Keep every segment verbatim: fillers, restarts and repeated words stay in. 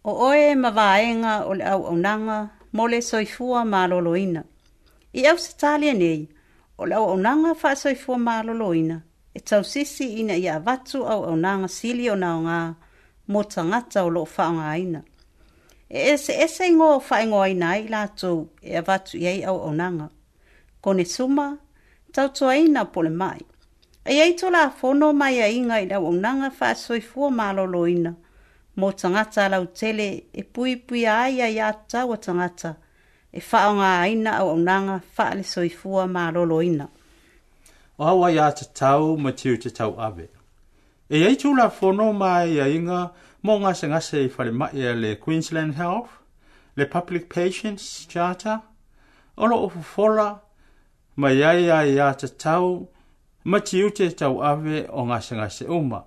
O oe mawaenga o le au aunanga mo le soifua maloloina. I au se talia nei, o le au aunanga wha soifua maloloina, e tausisi ina i avatu au aunanga sili o naonga mo tangata o lo whaonga aina. E ese ese ingo whaingo aina i lato e avatu iei au aunanga. Kone suma, tautua ina pole mai. E iei tola fono mai a inga i au aunanga wha soifua maloloina, mo tangata lau tele e pui pui aia i atau a tangata, e whaonga aina au aunanga wha le soifua maloloina. O hawa ia te tau ma tiu te tau awe. E ei tula fono mai a inga mo ngase ngase i whare mai le Queensland Health, le Public Patients Charter, olo o fufola mai ai a ia te tau ma tiu te tau awe o ngase ngase uma.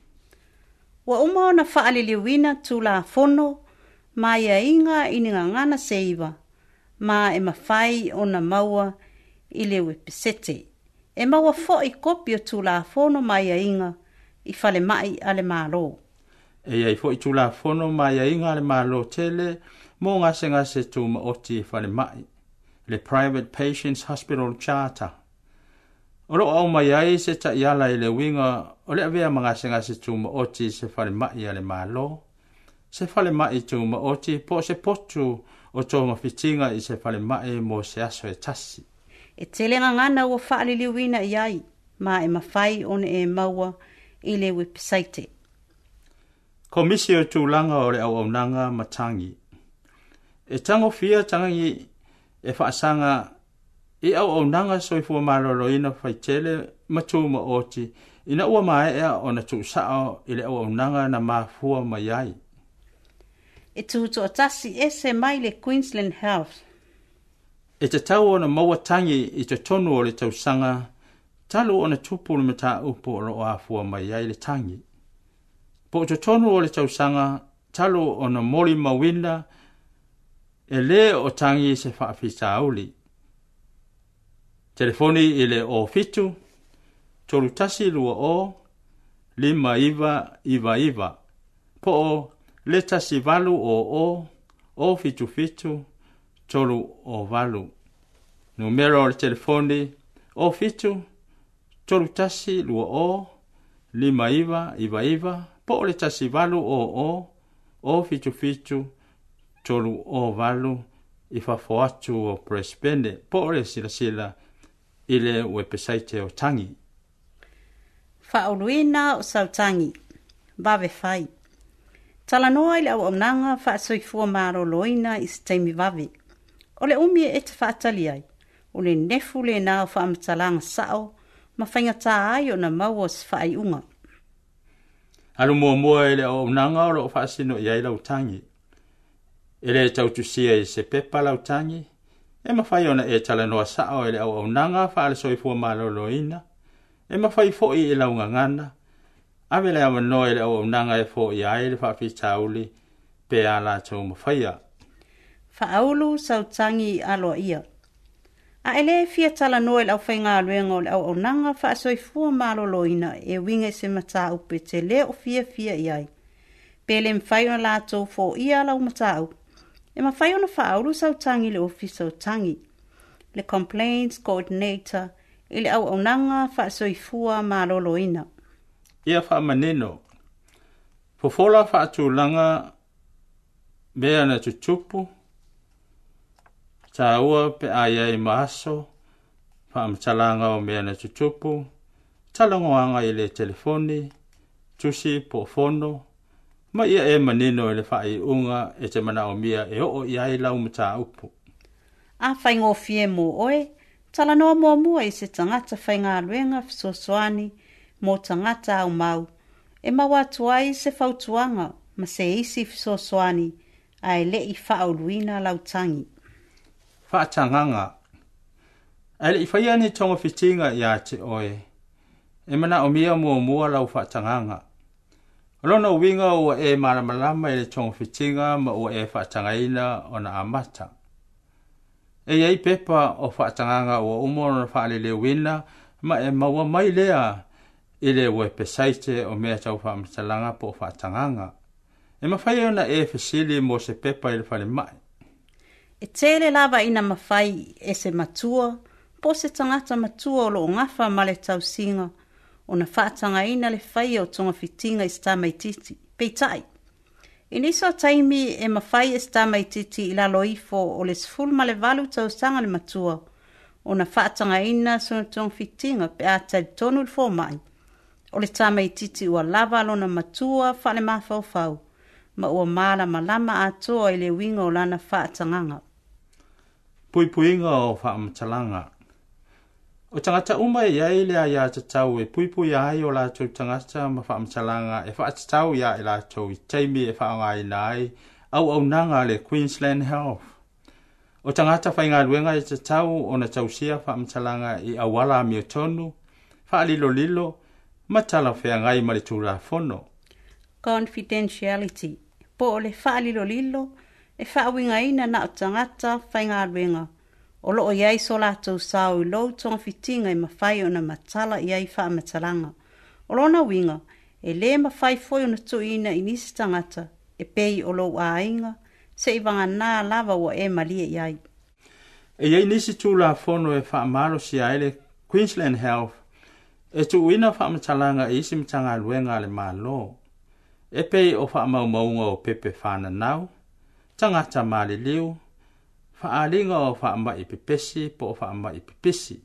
Wa uma ona whaaliliwina tula fono mai a inga ininga ngana seiva, ma e mawhai ona maua i le wepesete. E maua fo i kopi o tula fono mai a inga i whale mai ale malo. E ai fo i tula fono mai a inga ale malo tele mo ngase ngase tu ma oti i whale mai, le Private Patients Hospital Charter. Oro au mai ai se ta iala i le winga o le avea mangase ngase tu ma oti se whale mai ale malo. Se whale mai tu ma oti po se potu o tō mawhitinga i se whale mai mo se aso e tasi. E telenga ngana ua whaaliliwina i ai, ma e mawhai one e maua i le website. Komisio tūlanga o le au au nanga matangi. E tango fia tangi e whaasanga i au au nanga soifua malolo ina whaitele matu ma oti ina ua mai ea o na tu sao i le au au nanga na mafua mai ai. E tuto atasi ese mai le Queensland Health. E te tau o na mauatangi i te tonu o le tausanga, talo o na tupu le mata upo o lo afua mai ai le tangi. Po te tonu o le tausanga, talo o na mori mawina, e le o tangi se whaafisa auli. Telefoni i le o fitu, toru tasi lua o, lima iwa iwa iwa. Po o le tasi valu o o, o fitu fitu, tolu o valu. Numero o le telefoni o fitu, tolu tasi lua o, lima iwa iwa iwa. Po o le tasi valu o o, o fitu fitu, tolu o valu. Ifa foatu o Brisbane. Po o le sila sila ile website o tangi. Whaoluina o sautangi. Bawe fai. Talanoa ile au aunanga wha soifua maro loina i steimi wawe. O le umi e te whaatali ai. O le nefu le nao wha amatalanga sao, ma whaingata ai o na maua si whaai unga. Alu mua mua ile au aunanga o lo whaasino i ai lau tangi. Ele tautusia i se pepa lau tangi. E mawhai ona e talanoa sao ile au aunanga wha ale soifua maro loina. E mawhai foi i lau ngangana. Awele awa noe le au nanga e fo i ai le whaafi tauli pe ala tau mawhaia. Whaaulu sautangi aloa ia. A ele fia tala noe le au whainga aluenga o le au nanga whaasoifua maloloina e winga se mata upe te le o fia fia i ai. Pele mwhai ona lato fo i ala matau. E mawhai ona whaaulu sautangi le ofi sautangi. Le Complaints Coordinator ile au nanga whaasoifua maloloina. Ia wha maneno. Fofola wha tūlanga mea na tutupu. Tā ua pe aia i maaso. Wha amtalanga o mea na tutupu. Talangoanga i le telefoni. Tusi po fono. Ma ia e maneno i le wha i unga e te mana o mia e o i ai lau mata upu. A whaingo fie mo oe. Talanoa mua mua i se tangata whainga aluenga fisosoani. Mo tangata au mau, e maua tuai se fautuanga, ma se isi fisosoani, a e le i whaoluina lautangi. Whaatanganga. A le i whaiani tonga fitinga i a te oe. E mana o mia mua mua lau whaatanganga. Rona winga o e maramalama i le tonga fitinga ma o e whaatangaina o na amata. E iei pepa o whaatanganga o umona na whaalele wina, ma e maua mai lea ile website o mea tau whaamatalanga po whaatanganga. E mawhai ona e fesili mo se pepa i le whale mai. E tele lava ina mawhai e se matua, po se tangata matua o lo ngafa ma le tausinga, o na whaatanga ina le whai o tonga fitinga i sta mai titi. Peitai. Iniso taimi e mawhai e sta mai titi i la loifo o le sful ma le valu tausanga le matua, o na whaatanga ina sona tonga fitinga pe a tali tonu le fo mai. O le ta mai titi ua lava lona matua whale mawhau fau, ma ua mala malama atoa i le winga o lana whaatanganga. Pui puinga o whaamatalanga. O tangata uma e iai lea ia tatau e pui pui ai o la tau tangata ma whaamatalanga e whaatatau ia e la tau i teimi e whaangai nai au au nanga le Queensland Health. O tangata whainga luenga e tatau o na tausia whaamatalanga i awala mi o tonu, whaalilo lilo, matala whaangai ma le tūra fono. Confidentiality. Po o le whaalilo lilo, e whaawinga ina na o tangata whainga luenga. O loo iai so lātou sao i lou tonga fitinga i mawhai o na matala iai wha matalanga. O lona winga, e le mawhai foi o na tuina i nisi tangata, e pei o lou a inga, se i wanga nā lava wa e malia iai. E iai nisi tū la fono e wha amaro si aile Queensland Health, e tu uina wha matalanga i isi matanga luenga le malo. E pei o wha amaumaunga o pepe whana nau, tangata mali liu, whaalinga o whaama i pepesi po o whaama i pepesi.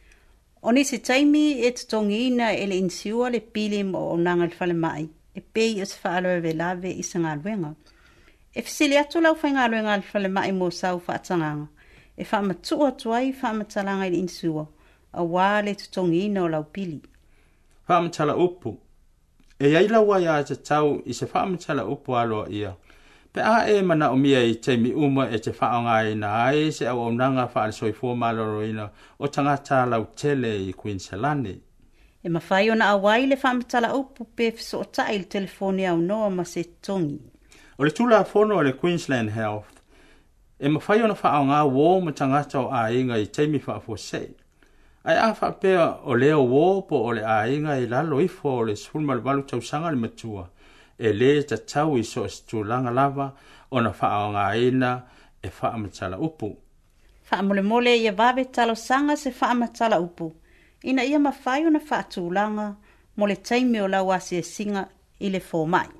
O nisi taimi e tutongi ina e le insiua le pili mo o nanga le whale mai, e pei o se whaaloe ve lave i sa ngā luenga. E fisili atu lau whai ngā luenga le whale mai mo sau whaatanganga, e whaama tua tuai whaama talanga i le insua, a wā le tutongi ina o lau pili. Whaama tala upu. E aila wai a te tau i se whaama tala upu aloa ia. Pe a e mana o mia i teimi uma e te whaonga i na ai se au au nanga whaale soifua maloroina o tangata lau tele i Queenslandi. E mawhai o na awai le whamatala upu pe fiso o tai le telefoni au noa ma se tongi. O le tula fono o le Queensland Health, e mawhai o na whaonga wō ma tangata o a inga i teimi whaafua sei. Ai a whaapea o leo wō po o le a inga i lalo ifo o le sulma le walu tausanga le matua. E le ta tau i so stulanga lava o na whaonga ina e whaamatala upu. Whaamole mole ia vawe talo sanga se whaamatala upu. Ina ia mawhai o na whaatulanga mo le taimi o lau asi e singa i le fōmai.